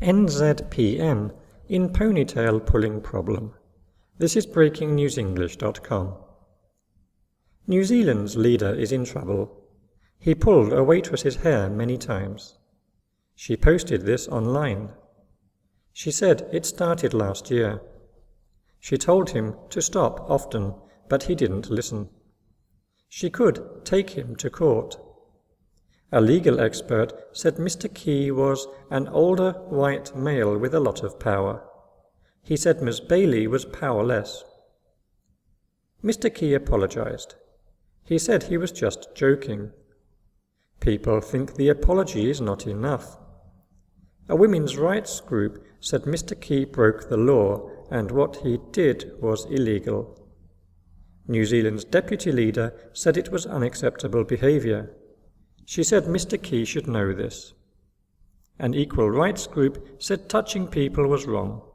NZPM in ponytail pulling problem. This is breakingnewsenglish.com. New Zealand's leader is in trouble. He pulled a waitress's hair many times. She posted this online. She said it started last year. She told him to stop often, but he didn't listen. She could take him to court. A legal expert said Mr. Key was an older white male with a lot of power. He said Ms. Bailey was powerless. Mr. Key apologized. He said he was just joking. People think the apology is not enough. A women's rights group said Mr. Key broke the law and what he did was illegal. New Zealand's deputy leader said it was unacceptable behaviour. She said Mr. Key should know this. An equal rights group said touching people was wrong.